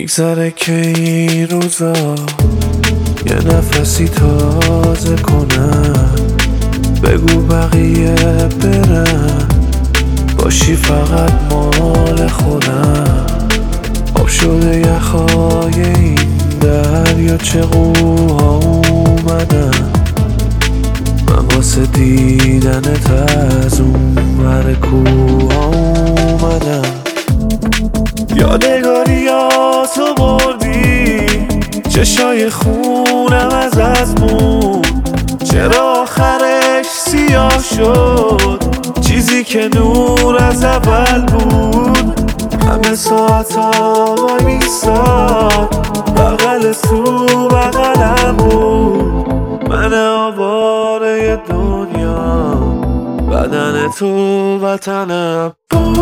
میگذره که این روزا یه نفسی تازه کنم، بگو بقیه برن، باشی فقط مال خودم. آب شده یخهای این دریا، چه قوها اومدن، من واسه دیدنت از اون ور کوها اومدم. یادگاریاتو بردی، چشای خونم از مون، چرا آخرش سیاه شد چیزی که نور از اول بود. همه ساعتا وای میستاد، بغل تو بغلم بود. من آواره دنیا، بدن تو وطنم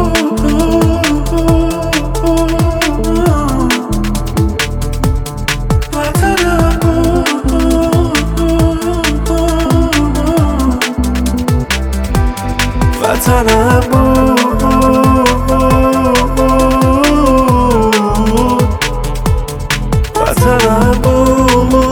وطنم بود، وطنم بود.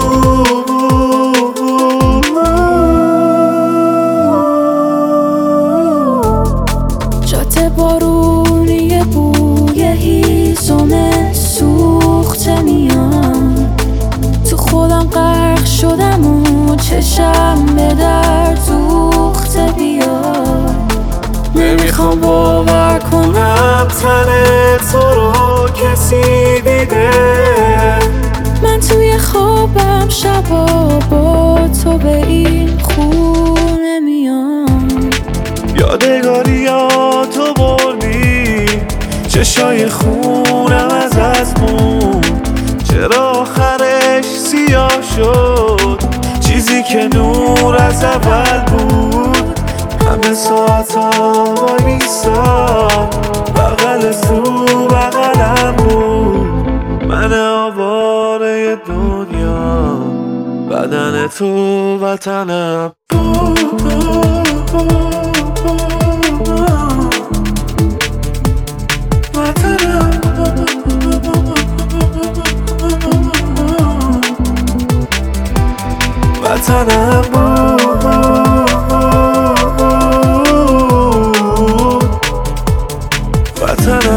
جاده بارونی، بوی هیزم سوخته میان، تو خودم غرق شدم و چشم به در دوخته بیاد. نمیخوام باور کنم تن تو رو کسی دیده، من توی خوابم شبا با تو به این خونه میام. یادگاریاتو بردی، چشای خونم از مون، چرا آخرش سیاه شد چیزی که نور از اول بود. همه ساعتا وای میستاد، بغل تو بغلم بود. من آواره دنیا، بدن تو وطنم وطنم بود، وطنم